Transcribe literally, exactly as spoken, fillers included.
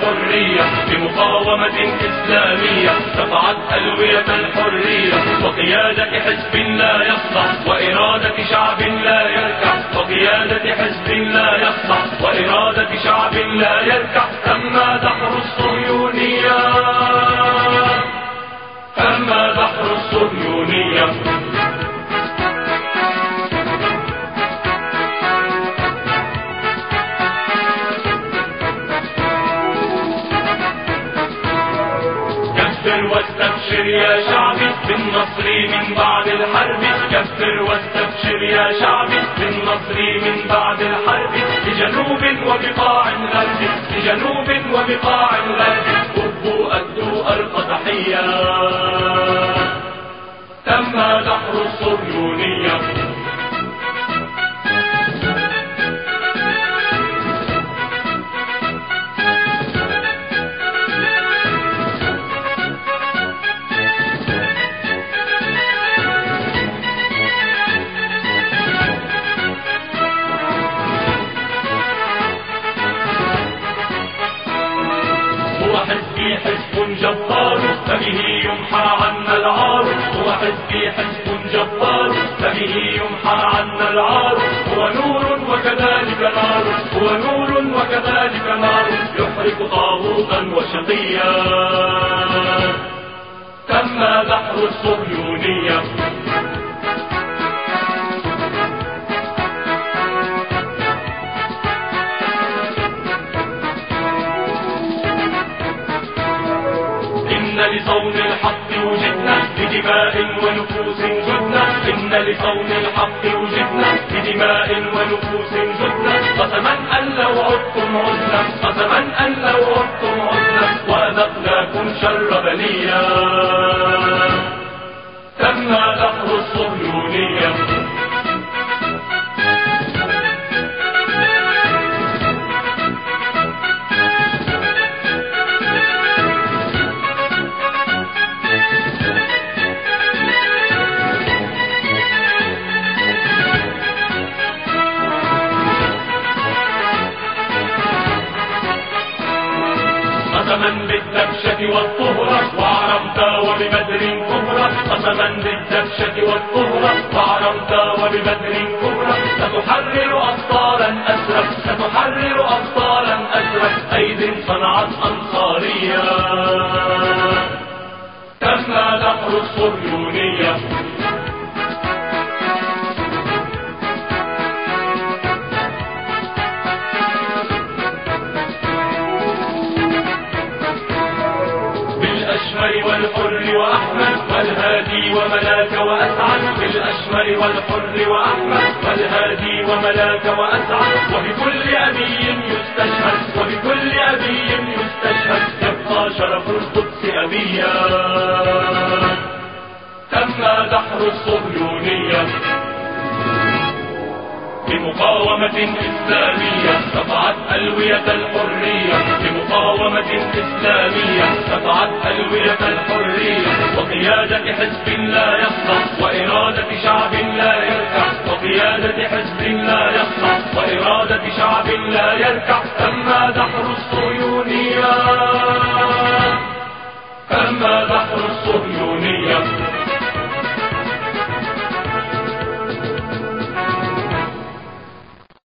الحرية بمقاومة إسلامية رفعت ألوية الحرية وقيادة حزب لا يخضع وإرادة شعب لا يركع وقيادة حزب لا يخضع وإرادة شعب لا يركع. تم دحر الصهيونية تم دحر الصهيونية. واستبشر يا شعبي بالنصر من بعد الحرب كفر واستبشر يا شعبي بالنصر من بعد الحرب لجنوب وبقاع الغرب لجنوب وبقاع الغرب أبوا أدوا أرقى تحية. تم دحر الصهيونية حزب جبار فبه يمحى عنا العار هو حزبي حزب جبار فبه يمحى عنا العار هو نور وكذلك نار هو نور وكذلك نار يحرق طاغوتا وشقيا. تم دحر الصهيونية لصون الحق وجدنا بدماء ونفوس جدنا إن لصون الحق وجدنا بدماء ونفوس جدنا قسما أن لو عدتم عدنا قسما أن لو عدتم عدنا وأذقناكم شر بليا. تم دحر الصهيونية قسما بالدبشة والطهرة وعرمت وببدر كبرى قسما بالدبشة والطهرة وعرمت وببدر كبرى ستحرر أبطالا أسرى ستحرر أبطالا أسرى أيد صنعت أنصارية. تم دحر الصهيونية والحر وأحمد والهادي وملاك وأسعد بالأشمر والحر وأحمد والهادي وملاك وأسعد وبكل أبي يستشهد وبكل أبي يستشهد يبقى شرف القدس أبيا. تم دحر الصهيونية بمقاومة إسلامية رفعت ألوية الحرية بمقاومة إسلامية رفعت ألوية الحرية وقيادة حزب لا يخضع وإرادة شعب لا يركع وقيادة حزب لا يخضع وإرادة شعب لا يركع.